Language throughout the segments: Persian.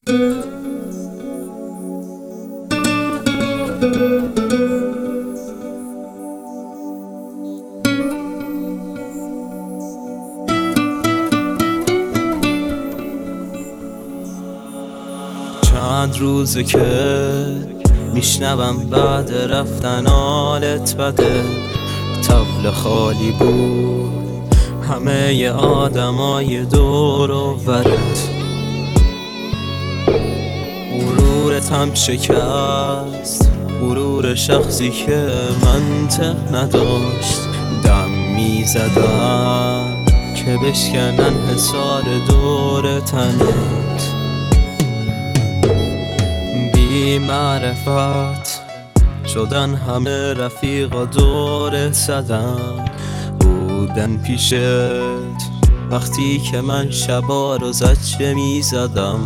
چند روزه که میشنوم بعد رفتن حالت بده، طبل خالی بود همه آدمای دور و برت، غرورت هم شکست، غرور شخصی که منطق نداشت. دم میزدم که بشکنن حصار دور تنت، بی معرفت شدن همه رفیقا دور زدن، بودن پیشت وقتی که من شبا رو زجه میزدم.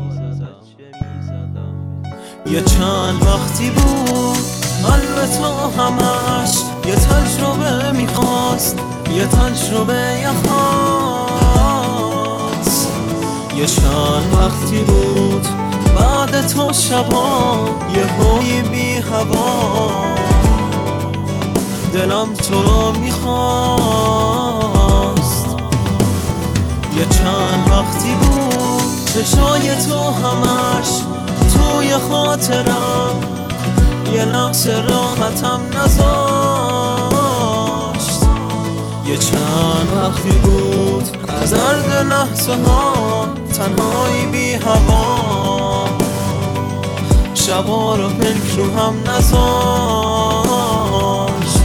یه چند وقتی بود قلب تو همش یه تجربه میخواست، یه تجربه یخواست. یه چند وقتی بود بعد تو شبا یه هوی بی هوا، دلم تو رو میخواست. یه چند وقتی بود چشای تو همش توی خاطرم، یه لحظه راحتم نذاشت. یه چند وقتی بود از درد لحظه ها تنهایی بی هوا، شبا رو پلک رو هم نذاشت.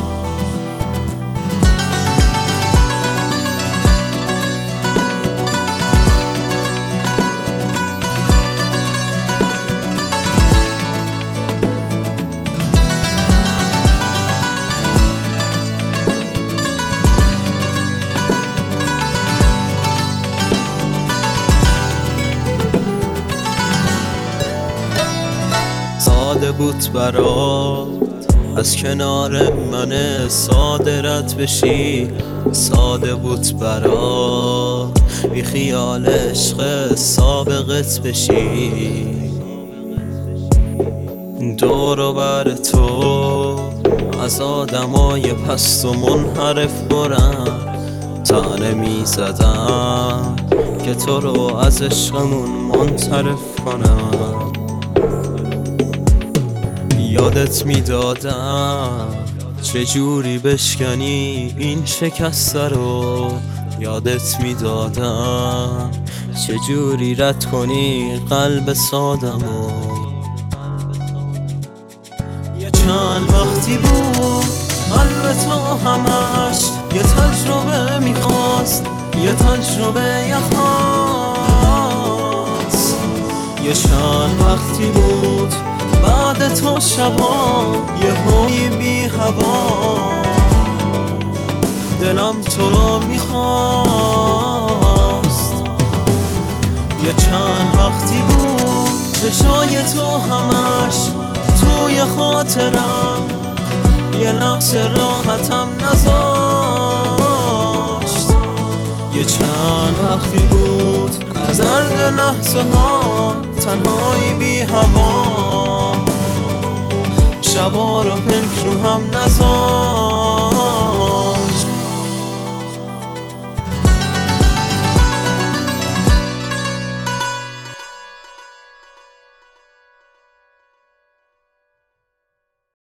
ساده بود برات از کنار من ساده رد بشی، ساده بود برات بی خیال عشق سابقت بشی. دور و بر تو از آدمای پست و منحرف برن، تنه می زدن که تو رو از عشقمون منصرف کنم. یادت میدادم چجوری بشکنی این شکسته رو، یادت میدادم چجوری رد کنی قلب سادمو. یه چند وقتی بود قلب تو همش یه تجربه میخواست، یه تجربه یخواست. یه چند وقتی بود بعد تو شبا یه هوی بی هوا، دلم تو رو میخواست. یه چند وقتی بود چشای تو همش توی خاطرم، یه لحظه راحتم نذاشت. یه چند وقتی بود از درد لحظه ها تنهایی بی هوا، شبا رو پلک رو هم نذاشت.